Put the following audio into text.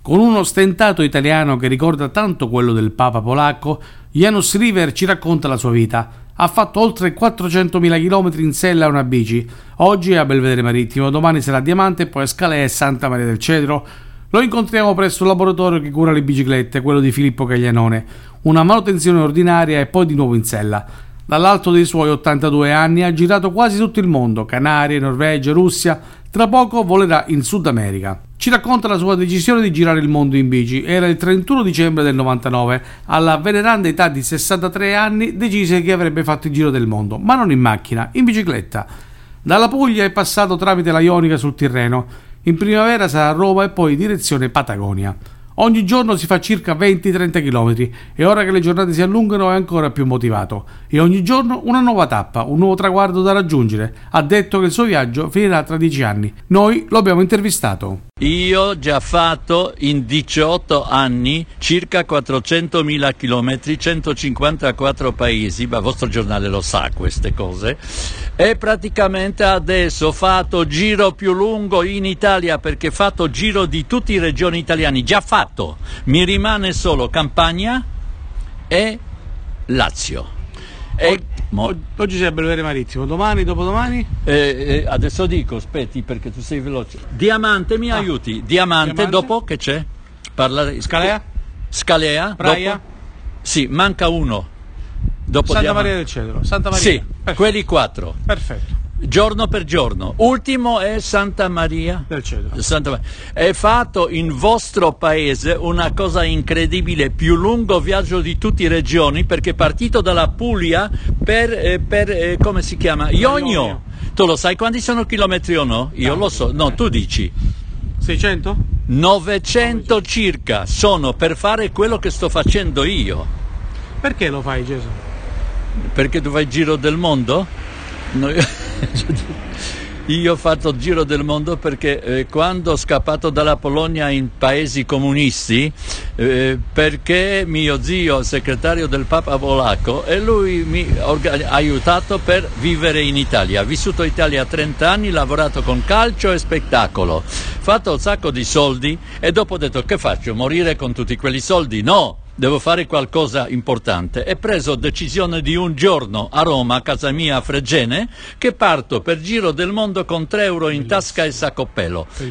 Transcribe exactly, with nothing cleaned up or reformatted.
Con uno stentato italiano che ricorda tanto quello del Papa polacco, Janusz River ci racconta la sua vita. Ha fatto oltre quattrocentomila chilometri in sella a una bici. Oggi è a Belvedere Marittimo, domani sarà a Diamante e poi a Scalea e Santa Maria del Cedro. Lo incontriamo presso il laboratorio che cura le biciclette, quello di Filippo Caglianone. Una manutenzione ordinaria e poi di nuovo in sella. Dall'alto dei suoi ottantadue anni ha girato quasi tutto il mondo, Canarie, Norvegia, Russia. Tra poco volerà in Sud America. Ci racconta la sua decisione di girare il mondo in bici. Era il trentuno dicembre del novantanove. Alla veneranda età di sessantatré anni decise che avrebbe fatto il giro del mondo, ma non in macchina, in bicicletta. Dalla Puglia è passato tramite la Ionica sul Tirreno. In primavera sarà a Roma e poi direzione Patagonia. Ogni giorno si fa circa venti trenta chilometri e ora che le giornate si allungano è ancora più motivato. E ogni giorno una nuova tappa, un nuovo traguardo da raggiungere. Ha detto che il suo viaggio finirà tra dieci anni. Noi lo abbiamo intervistato. Io ho già fatto in diciotto anni circa quattrocentomila chilometri, centocinquantaquattro paesi, ma il vostro giornale lo sa queste cose, e praticamente adesso ho fatto giro più lungo in Italia perché ho fatto giro di tutte le regioni italiane, già fatto, mi rimane solo Campania e Lazio. E, mo, oggi sei a Belvedere Marittimo, domani, dopodomani? Eh, eh, adesso dico, aspetti perché tu sei veloce. Diamante, mi ah. aiuti? Diamante, Diamante, dopo che c'è? Parlare... Scalea? Scalea? Praia? Dopo? Sì, manca uno. Dopo Santa Diamante. Maria del Cedro. Santa Maria. Sì, perfetto. Quelli quattro. Perfetto. Giorno per giorno. Ultimo è Santa Maria del Cedro. Santa Maria. È fatto in vostro paese una cosa incredibile, più lungo viaggio di tutte le regioni, perché è partito dalla Puglia per, eh, per eh, come si chiama? Ionio. Tu lo sai quanti sono chilometri o no? Io no, lo so. No, tu dici. seicento? novecento circa sono per fare quello che sto facendo io. Perché lo fai, Gesù? Perché tu fai il giro del mondo? No, io ho fatto il giro del mondo perché eh, quando ho scappato dalla Polonia in paesi comunisti, eh, perché mio zio, segretario del Papa polacco, e lui mi ha aiutato per vivere in Italia. Ha vissuto in Italia trenta anni, lavorato con calcio e spettacolo, fatto un sacco di soldi e dopo ho detto: che faccio? Morire con tutti quelli soldi? No! Devo fare qualcosa importante e preso decisione di un giorno a Roma, a casa mia a Fregene, che parto per giro del mondo con tre euro in tasca e sacco pelo.